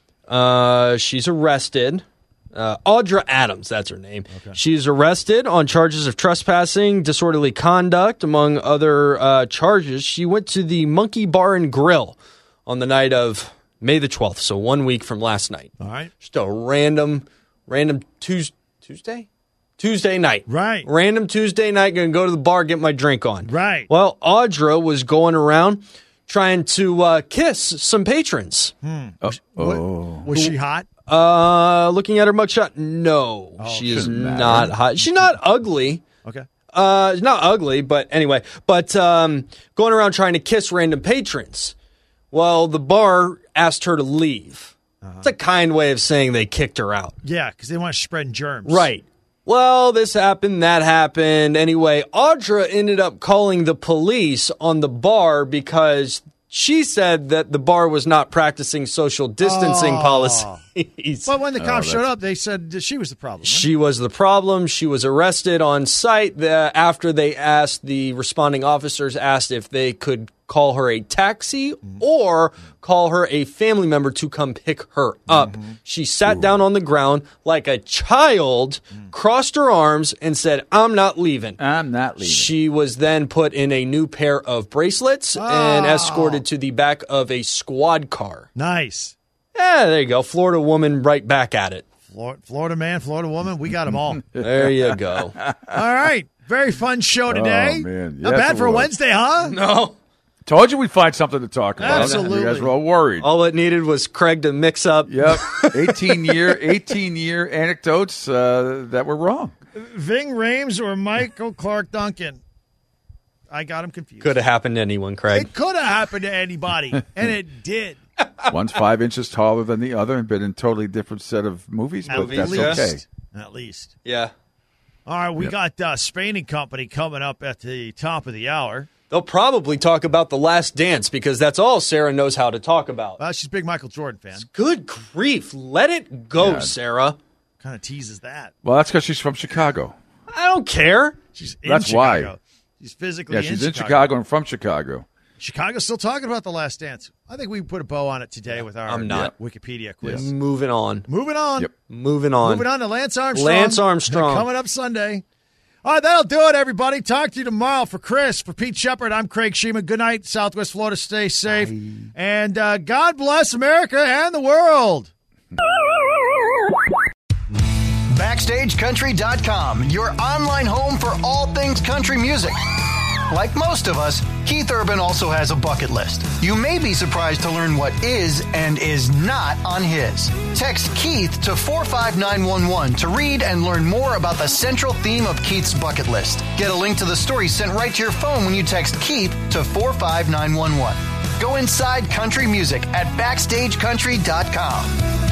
S4: Uh, she's arrested. Uh, Audra Adams, that's her name. Okay. She's arrested on charges of trespassing, disorderly conduct, among other uh, charges. She went to the Monkey Bar and Grill on the night of May the twelfth, so one week from last night.
S2: All right.
S4: Just a random, random Tuesday, Tuesday? Tuesday night.
S2: Right.
S4: Random Tuesday night, going to go to the bar, get my drink on.
S2: Right.
S4: Well, Audra was going around trying to uh, kiss some patrons.
S2: Hmm.
S3: Oh,
S2: What, was she hot?
S4: Uh, looking at her mugshot, no,
S2: Oh,
S4: she is
S3: shouldn't matter.
S4: not hot. She's not ugly.
S2: Okay.
S4: Uh, she's not ugly, but anyway, but um, going around trying to kiss random patrons. Well, the bar asked her to leave.
S2: Uh-huh.
S4: It's a kind way of saying they kicked her out.
S2: Yeah, because they want to spread germs.
S4: Right. Well, this happened, that happened. Anyway, Audra ended up calling the police on the bar because she said that the bar was not practicing social distancing
S2: Oh.
S4: policies.
S2: But when the cops
S3: Oh,
S2: showed up, they said that she was the problem. Right?
S4: She was the problem. She was arrested on site the, after they asked, the responding officers asked if they could call her a taxi or call her a family member to come pick her up. She sat down on the ground like a child, crossed her arms, and said, I'm not leaving.
S3: I'm not leaving.
S4: She was then put in a new pair of bracelets and
S2: Oh.
S4: escorted to the back of a squad car.
S2: Nice.
S4: Yeah, there you go. Florida woman right back at it.
S2: Flor- Florida man, Florida woman, we got them all.
S4: There you go.
S2: All right. Very fun show today.
S3: Oh, man.
S2: Not
S3: Yes,
S2: bad
S3: it
S2: for a
S3: was.
S2: Wednesday, huh?
S4: No.
S3: Told you we'd find something to talk about.
S2: Absolutely.
S3: You guys were all worried.
S4: All it needed was Craig to mix up.
S3: Yep. eighteen year, eighteen year anecdotes uh, that were wrong.
S2: Ving Rhames or Michael Clark Duncan? I got him confused.
S4: Could have happened to anyone, Craig.
S2: It could have happened to anybody, and it did.
S3: One's five inches taller than the other and been in totally different set of movies,
S2: At
S3: but that's
S2: least.
S3: okay.
S2: At least.
S4: Yeah.
S2: All right, we
S3: Yep.
S2: got uh, Spain and Company coming up at the top of the hour.
S4: They'll probably talk about The Last Dance because that's all Sarah knows how to talk about.
S2: Well, she's a big Michael Jordan fan.
S4: Good grief. Let it go,
S3: Yeah.
S4: Sarah.
S2: Kind of teases that.
S3: Well, that's because she's from Chicago.
S4: I don't care.
S2: She's in
S3: That's why.
S2: Chicago. She's physically
S3: Yeah,
S2: in
S3: she's
S2: Chicago.
S3: in Chicago and from Chicago.
S2: Chicago's still talking about The Last Dance. I think we put a bow on it today with our
S4: I'm not.
S2: Wikipedia quiz.
S4: Moving on.
S2: Moving on.
S3: Yep.
S4: Moving on.
S2: Moving on to Lance Armstrong.
S4: Lance Armstrong.
S2: Coming up Sunday. All right, that'll do it, everybody. Talk to you tomorrow. For Chris, for Pete Shepard, I'm Craig Sheeman. Good night, Southwest Florida. Stay safe. Bye. And uh, God bless America and the world.
S8: Backstage Country dot com, your online home for all things country music. Like most of us, Keith Urban also has a bucket list. You may be surprised to learn what is and is not on his. Text Keith to four five nine one one to read and learn more about the central theme of Keith's bucket list. Get a link to the story sent right to your phone when you text Keith to four five nine one one. Go inside country music at Backstage Country dot com.